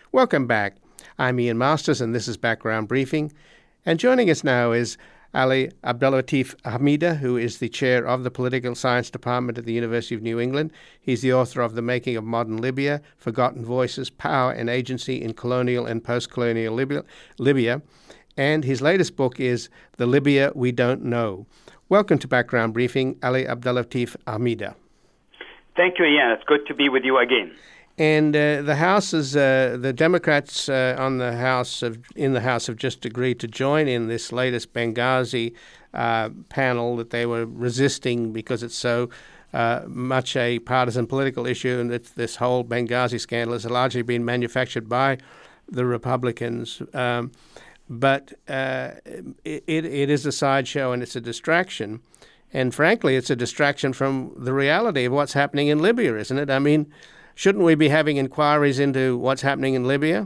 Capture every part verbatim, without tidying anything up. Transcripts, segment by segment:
Welcome back. I'm Ian Masters, and this is Background Briefing. And joining us now is Ali Abdellatif Hamida, who is the chair of the Political Science Department at the University of New England. He's the author of The Making of Modern Libya, Forgotten Voices, Power and Agency in Colonial and Post-Colonial Libya, Libya. And his latest book is The Libya We Don't Know. Welcome to Background Briefing, Ali Abdellatif Hamida. Thank you, Ian. It's good to be with you again. And uh, the House is uh, the Democrats uh, on the House of in the House have just agreed to join in this latest Benghazi uh, panel that they were resisting because it's so uh, much a partisan political issue, and that this whole Benghazi scandal has largely been manufactured by the Republicans. Um, but uh, it, it is a sideshow and it's a distraction, and frankly, it's a distraction from the reality of what's happening in Libya, isn't it? I mean, shouldn't we be having inquiries into what's happening in Libya?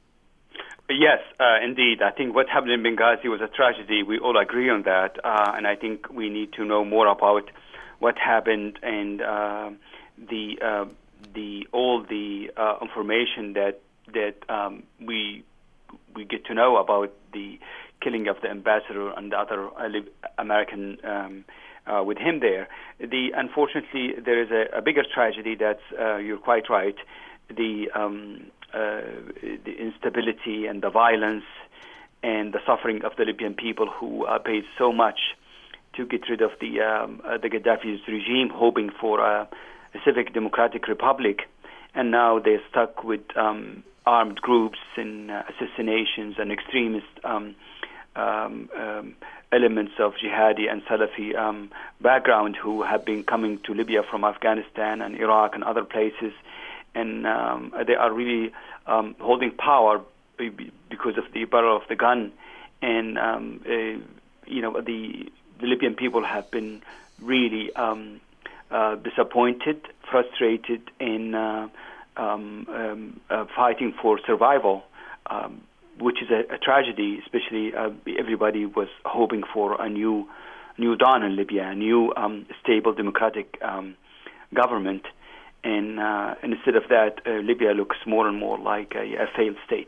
Yes, uh, indeed. I think what happened in Benghazi was a tragedy. We all agree on that. Uh, and I think we need to know more about what happened and uh, the uh, the all the uh, information that that um, we we get to know about the killing of the ambassador and the other American um Uh, with him there. The unfortunately, there is a, a bigger tragedy. That's uh, you're quite right. The um, uh, the instability and the violence and the suffering of the Libyan people who uh, paid so much to get rid of the um, uh, the Gaddafi's regime, hoping for a, a civic democratic republic, and now they're stuck with um, armed groups and uh, assassinations and extremist Um, um, um, elements of jihadi and Salafi um, background who have been coming to Libya from Afghanistan and Iraq and other places, and um, they are really um, holding power because of the barrel of the gun. And um, uh, you know, the, the Libyan people have been really um, uh, disappointed, frustrated, in uh, um, um, uh, fighting for survival. Um, which is a, a tragedy, especially uh, everybody was hoping for a new new dawn in Libya, a new um, stable democratic um, government. And, uh, and instead of that, uh, Libya looks more and more like a, a failed state.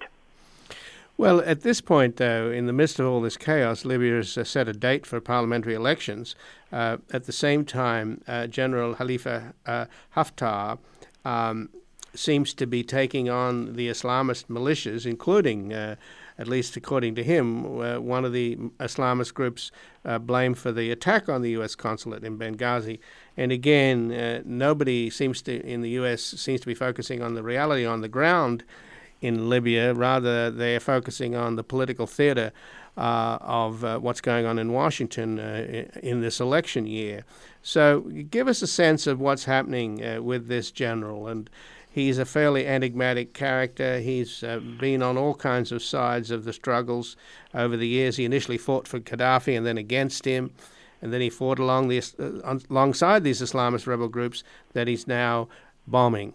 Well, at this point, though, in the midst of all this chaos, Libya has uh, set a date for parliamentary elections. Uh, at the same time, uh, General Khalifa uh, Haftar um, seems to be taking on the Islamist militias, including, uh, at least according to him, uh, one of the Islamist groups uh, blamed for the attack on the U S consulate in Benghazi. And again, uh, nobody seems to, in the U S, seems to be focusing on the reality on the ground in Libya. Rather, they're focusing on the political theater uh, of uh, what's going on in Washington uh, in this election year. So give us a sense of what's happening uh, with this general. And he's a fairly enigmatic character. He's uh, been on all kinds of sides of the struggles over the years. He initially fought for Gaddafi and then against him, and then he fought along the, uh, alongside these Islamist rebel groups that he's now bombing.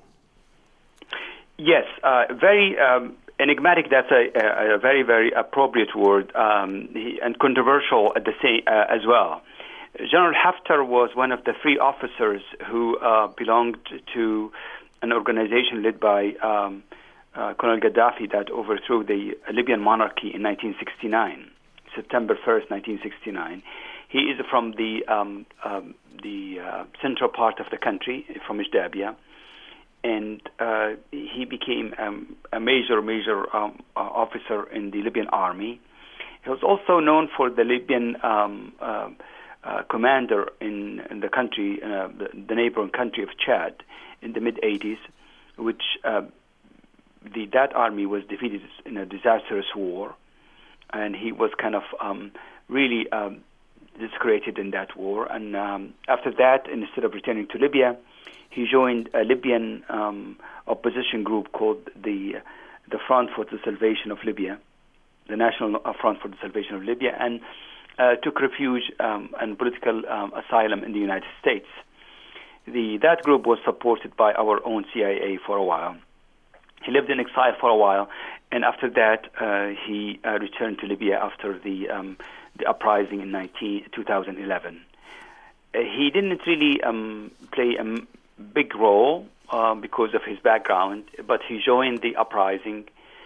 Yes, uh, very um, enigmatic. That's a, a, a very, very appropriate word, um, he, and controversial at the same uh, as well. General Haftar was one of the three officers who uh, belonged to an organization led by um, uh, Colonel Gaddafi that overthrew the Libyan monarchy in nineteen sixty-nine, September first, nineteen sixty-nine. He is from the um, um, the uh, central part of the country, from Jdabia, and uh, he became um, a major, major um, uh, officer in the Libyan army. He was also known for the Libyan um, uh, uh, commander in, in the country, uh, the, the neighboring country of Chad, in the mid eighties, which uh, the that army was defeated in a disastrous war, and he was kind of um, really um, discredited in that war. And um, after that, instead of returning to Libya, he joined a Libyan um, opposition group called the the Front for the Salvation of Libya, the National Front for the Salvation of Libya, and uh, took refuge um, and political um, asylum in the United States. The, that group was supported by our own C I A for a while. He lived in exile for a while, and after that, uh, he uh, returned to Libya after the um, the uprising in nineteen, twenty eleven. Uh, he didn't really um, play a big role uh, because of his background, but he joined the uprising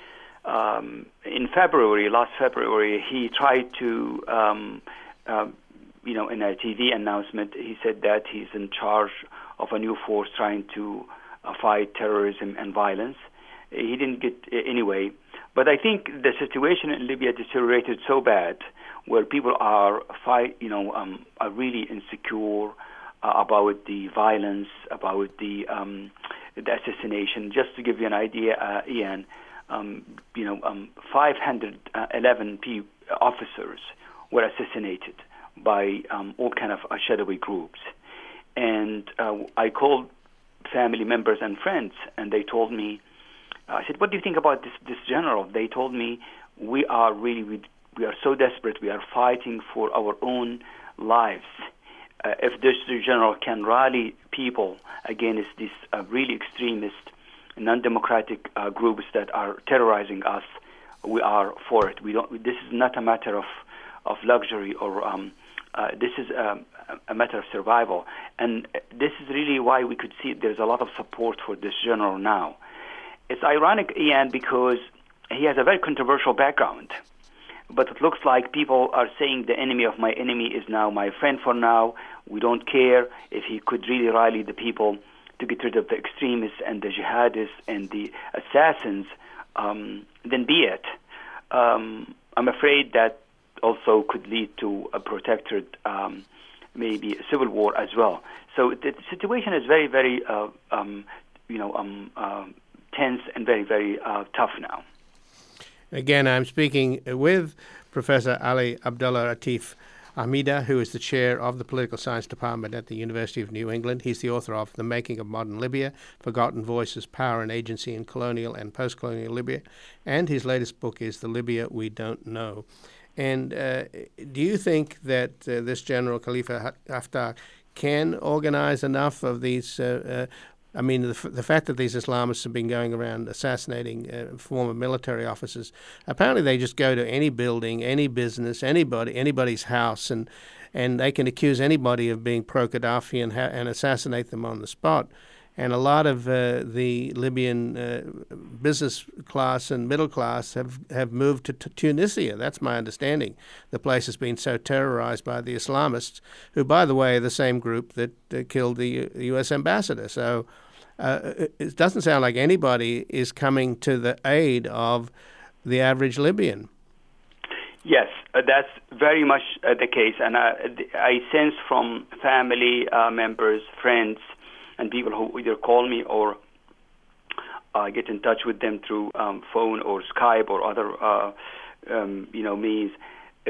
um, in February, last February, he tried to, um, uh, you know, in a T V announcement, he said that he's in charge of a new force trying to uh, fight terrorism and violence. He didn't get uh, anyway. But I think the situation in Libya deteriorated so bad, where people are fight, you know, um, are really insecure uh, about the violence, about the um, the assassination. Just to give you an idea, uh, Ian, um, you know, um, five hundred eleven P officers were assassinated by um, all kind of uh, shadowy groups, and uh, I called family members and friends, and they told me. I said, "What do you think about this this general?" They told me, "We are really we, we are so desperate. We are fighting for our own lives. Uh, if this general can rally people against these uh, really extremist, non-democratic uh, groups that are terrorizing us, we are for it. We don't. This is not a matter of of luxury or um, uh, this is a, a matter of survival. And this is really why we could see there's a lot of support for this general now." It's ironic, Ian, because he has a very controversial background. But it looks like people are saying the enemy of my enemy is now my friend for now. We don't care. If he could really rally the people to get rid of the extremists and the jihadists and the assassins, um, then be it. Um, I'm afraid that also could lead to a protracted, um, maybe a civil war as well. So the situation is very, very, uh, um, you know, um, uh, tense and very, very uh, tough now. Again, I'm speaking with Professor Ali Abdullah Atif Ahmida, who is the chair of the Political Science Department at the University of New England. He's the author of The Making of Modern Libya, Forgotten Voices, Power and Agency in Colonial and Post-Colonial Libya. And his latest book is The Libya We Don't Know. And uh, do you think that uh, this General Khalifa Haftar can organize enough of these uh, uh, I mean, the, f- the fact that these Islamists have been going around assassinating uh, former military officers, apparently they just go to any building, any business, anybody, anybody's house, and and they can accuse anybody of being pro-Gaddafi and, ha- and assassinate them on the spot. And a lot of uh, the Libyan uh, business class and middle class have, have moved to t- Tunisia. That's my understanding. The place has been so terrorized by the Islamists, who, by the way, are the same group that uh, killed the U S ambassador. So uh, it doesn't sound like anybody is coming to the aid of the average Libyan. Yes, uh, that's very much uh, the case. And uh, I sense from family uh, members, friends, and people who either call me or uh, get in touch with them through um, phone or Skype or other, uh, um, you know, means. A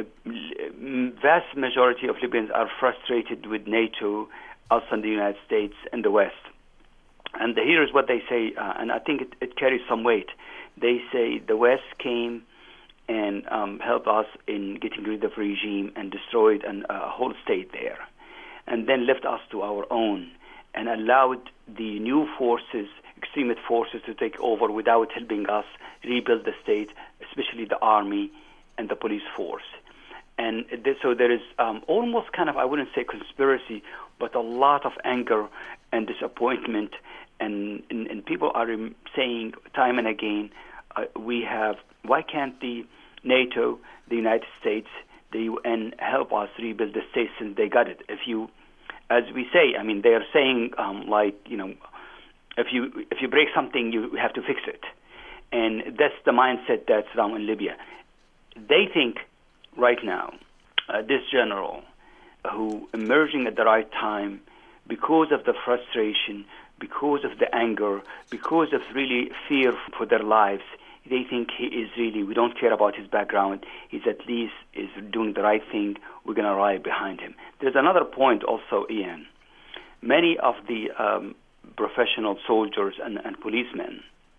vast majority of Libyans are frustrated with NATO, us and the United States and the West. And here's what they say, uh, and I think it, it carries some weight. They say the West came and um, helped us in getting rid of regime and destroyed a uh, whole state there, and then left us to our own, and allowed the new forces, extremist forces, to take over without helping us rebuild the state, especially the army and the police force. And this, so there is um, almost kind of, I wouldn't say conspiracy, but a lot of anger and disappointment. And, and, and people are saying time and again, uh, we have, why can't the NATO, the United States, the U N help us rebuild the state since they got it? If you As we say, I mean, they are saying um, like, you know, if you if you break something, you have to fix it. And that's the mindset that's around in Libya. They think right now, uh, this general who emerging at the right time because of the frustration, because of the anger, because of really fear for their lives, they think he is really, we don't care about his background. He's at least is doing the right thing. We're going to ride behind him. There's another point also, Ian. Many of the um, professional soldiers and, and policemen,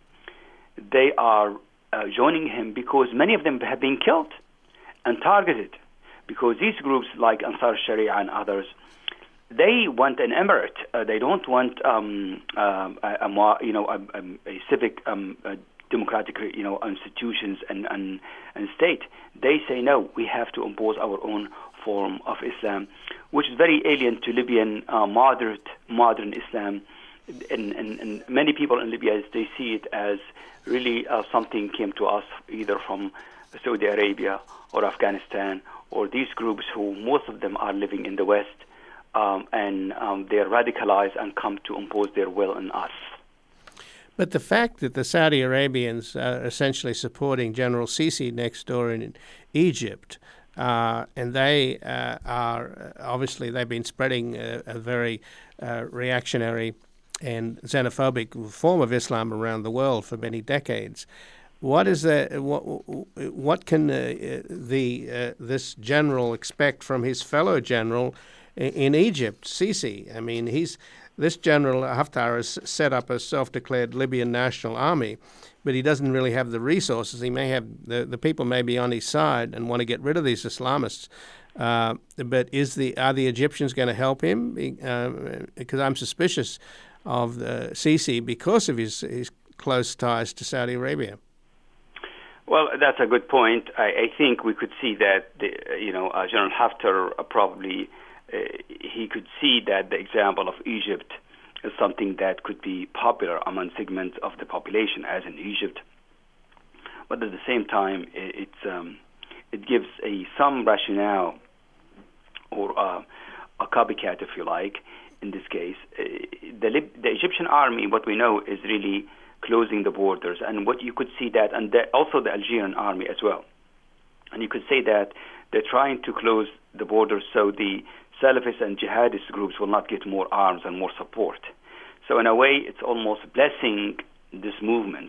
they are uh, joining him because many of them have been killed and targeted. Because these groups like Ansar Sharia and others, they want an emirate. Uh, they don't want um, uh, a, a, you know, a, a civic um, a democratic, you know, institutions and, and, and state. They say, no, we have to impose our own form of Islam, which is very alien to Libyan uh, moderate, modern Islam and, and, and many people in Libya, they see it as really uh, something came to us either from Saudi Arabia or Afghanistan, or these groups who most of them are living in the West, um, and um, they're radicalized and come to impose their will on us. But the fact that the Saudi Arabians are essentially supporting General Sisi next door in Egypt, uh, and they uh, are obviously they've been spreading a, a very uh, reactionary and xenophobic form of Islam around the world for many decades. What is the what? What can uh, the uh, this general expect from his fellow general in, in Egypt, Sisi? I mean, he's this general Haftar has set up a self-declared Libyan National Army, but he doesn't really have the resources. He may have the the people may be on his side and want to get rid of these Islamists. Uh, but is the are the Egyptians going to help him? Uh, because I'm suspicious of the Sisi because of his his close ties to Saudi Arabia. Well, that's a good point. I, I think we could see that, the, you know, uh, General Haftar uh, probably, uh, he could see that the example of Egypt is something that could be popular among segments of the population, as in Egypt. But at the same time, it, it's, um, it gives a some rationale or uh, a copycat, if you like, in this case. Uh, the, Lib- the Egyptian army, what we know, is really closing the borders, and what you could see that, and the, also the Algerian army as well. And you could say that they're trying to close the borders so the Salafist and jihadist groups will not get more arms and more support. So in a way, it's almost blessing this movement.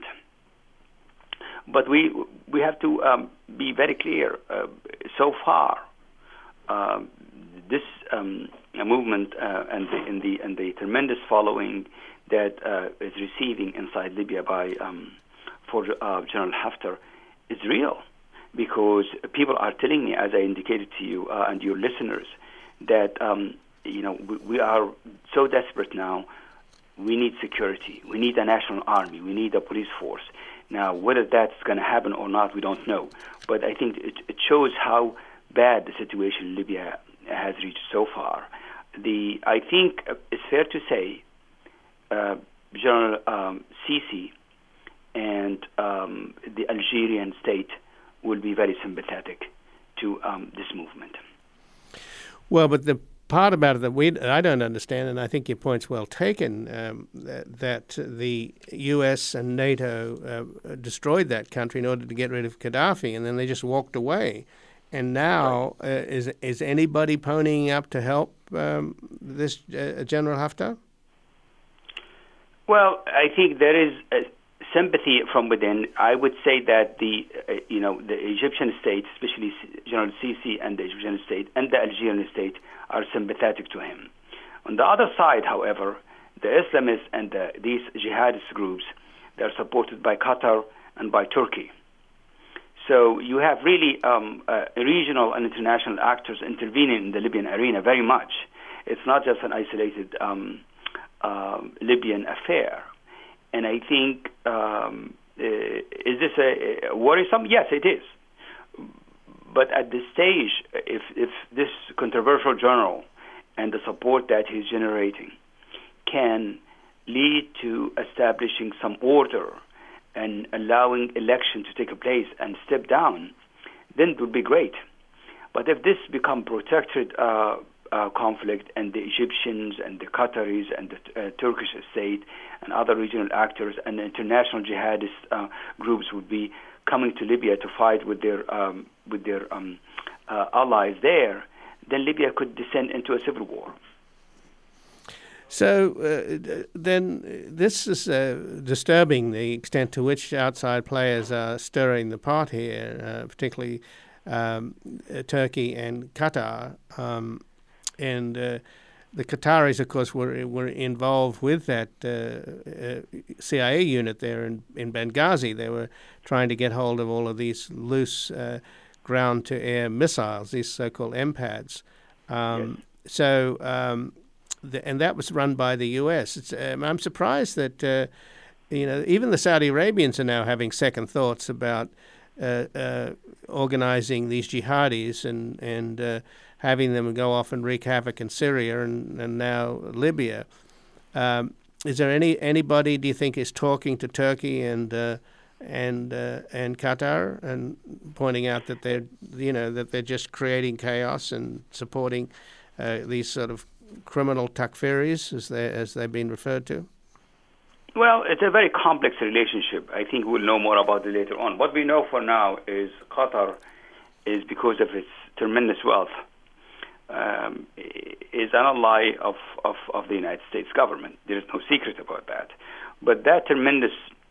But we we have to um, be very clear. Uh, so far, uh, this um, movement uh, and the and the and the tremendous following that uh, is receiving inside Libya by um, for uh, General Haftar is real, because people are telling me, as I indicated to you uh, and your listeners, that um, you know we, we are so desperate now. We need security. We need a national army. We need a police force. Now, whether that's going to happen or not, we don't know. But I think it, it shows how bad the situation in Libya has reached so far. The I think it's fair to say uh, General um, Sisi and um, the Algerian state will be very sympathetic to um, this movement. Well, but the part about it that we I don't understand, and I think your point's well taken, um, that, that the U S and NATO uh, destroyed that country in order to get rid of Gaddafi, and then they just walked away. And now, right. uh, is is anybody ponying up to help um, this uh, General Haftar? Well, I think there is a sympathy from within. I would say that the uh, you know the Egyptian state, especially General Sisi and the Egyptian state and the Algerian state, are sympathetic to him. On the other side, however, the Islamists and the, these jihadist groups, they are supported by Qatar and by Turkey. So you have really um, uh, regional and international actors intervening in the Libyan arena very much. It's not just an isolated um, uh, Libyan affair. And I think, um, uh, is this a, a worrisome? Yes, it is. But at this stage, if, if this controversial general and the support that he's generating can lead to establishing some order and allowing election to take place and step down, then it would be great. But if this become protracted uh, uh, conflict, and the Egyptians and the Qataris and the uh, Turkish state and other regional actors and the international jihadist uh, groups would be coming to Libya to fight with their um, with their um, uh, allies there, then Libya could descend into a civil war. So uh, then this is uh, disturbing, the extent to which outside players are stirring the pot here, uh, particularly um, uh, Turkey and Qatar. Um, and uh, the Qataris, of course, were were involved with that uh, uh, C I A unit there in, in Benghazi. They were trying to get hold of all of these loose uh, ground-to-air missiles, these so-called M PADs. Um, yes. So... Um, The, and that was run by the U S. It's, um, I'm surprised that uh, you know even the Saudi Arabians are now having second thoughts about uh, uh, organizing these jihadis and and uh, having them go off and wreak havoc in Syria and, and now Libya. Um, is there any anybody do you think is talking to Turkey and uh, and uh, and Qatar and pointing out that they're you know that they're just creating chaos and supporting uh, these sort of criminal takfiris as they as they've been referred to? Well, it's a very complex relationship. I think we'll know more about it later on. What we know for now is Qatar is, because of its tremendous wealth, um, is an ally of, of, of the United States government. There is no secret about that. But that tremendous,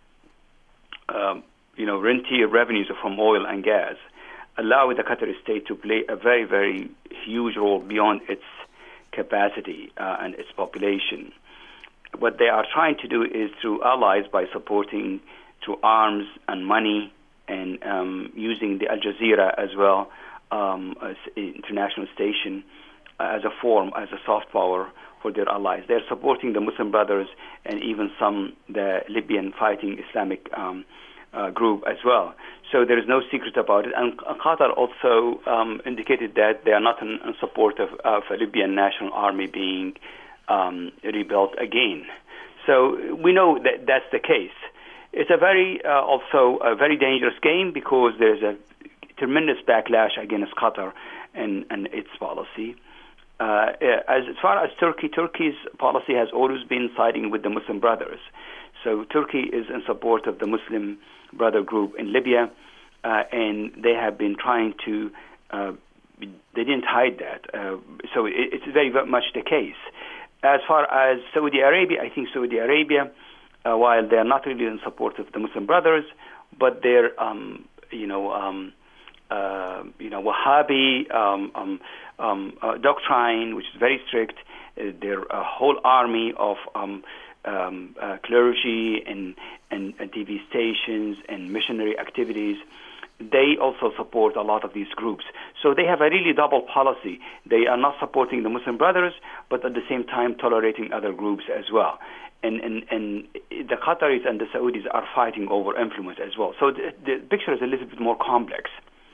um, you know, rentier revenues from oil and gas allow the Qatari state to play a very, very huge role beyond its capacity uh, and its population. What they are trying to do is through allies, by supporting through arms and money and um, using the Al Jazeera as well, um, as an international station, uh, as a form, as a soft power for their allies. They're supporting the Muslim Brothers and even some, the Libyan fighting Islamic um, uh, group as well. So there is no secret about it. And Qatar also um, indicated that they are not in, in support of, of a Libyan national army being Um, rebuilt again. So we know that that's the case. It's a very, uh, also a very dangerous game, because there's a tremendous backlash against Qatar and, and its policy. Uh, as, as far as Turkey, Turkey's policy has always been siding with the Muslim Brothers. So Turkey is in support of the Muslim Brother group in Libya, uh, and they have been trying to, uh, they didn't hide that. Uh, so it, it's very much the case. As far as Saudi Arabia, I think Saudi Arabia, uh, while they are not really in support of the Muslim Brothers, but their, um, you know, um, uh, you know, Wahhabi um, um, um, uh, doctrine, which is very strict. Uh, their uh, whole army of um, um, uh, clergy and, and and T V stations and missionary activities. They also support a lot of these groups. So they have a really double policy. They are not supporting the Muslim Brothers, but at the same time tolerating other groups as well. And and, and the Qataris and the Saudis are fighting over influence as well. So the, the picture is a little bit more complex.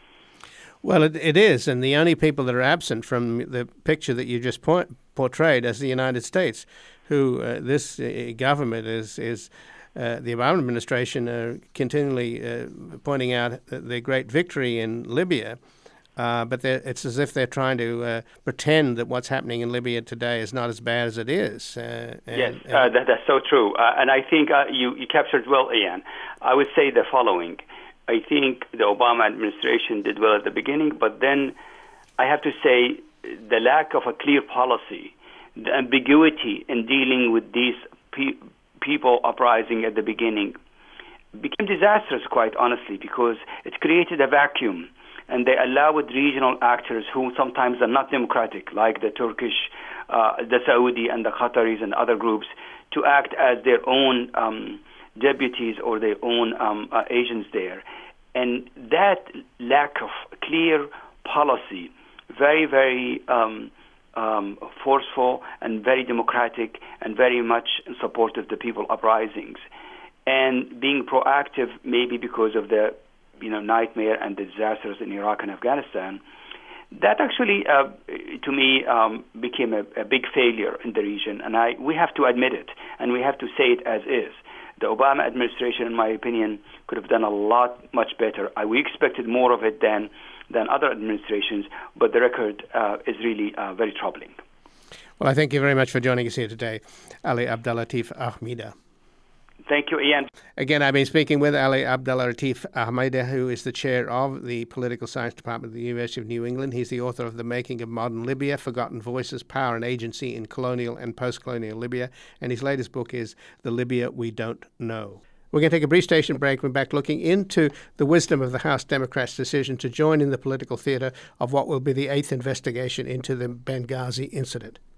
Well, it, it is, and the only people that are absent from the picture that you just point, portrayed as the United States, who uh, this uh, government is is... Uh, the Obama administration are continually uh, pointing out their great victory in Libya, uh, but it's as if they're trying to uh, pretend that what's happening in Libya today is not as bad as it is. Uh, and, yes, uh, that, that's so true. Uh, and I think uh, you, you captured well, Ian. I would say the following. I think the Obama administration did well at the beginning, but then I have to say the lack of a clear policy, the ambiguity in dealing with these people, people uprising at the beginning became disastrous, quite honestly, because it created a vacuum, and they allowed regional actors who sometimes are not democratic, like the Turkish, uh, the Saudi and the Qataris and other groups, to act as their own um, deputies or their own um, uh, agents there. And that lack of clear policy, very, very um, Um, forceful and very democratic and very much in support of the people uprisings, and being proactive maybe because of the you know nightmare and the disasters in Iraq and Afghanistan, that actually uh, to me um, became a, a big failure in the region, and I we have to admit it, and we have to say it as is. The Obama administration, in my opinion, could have done a lot much better. I, we expected more of it than than other administrations, but the record uh, is really uh, very troubling. Well, I thank you very much for joining us here today, Ali Abdellatif Ahmida. Thank you, Ian. Again, I've been speaking with Ali Abdellatif Ahmida, who is the chair of the Political Science Department at the University of New England. He's the author of The Making of Modern Libya, Forgotten Voices, Power and Agency in Colonial and Post-Colonial Libya. And his latest book is The Libya We Don't Know. We're going to take a brief station break. We're back looking into the wisdom of the House Democrats' decision to join in the political theater of what will be the eighth investigation into the Benghazi incident.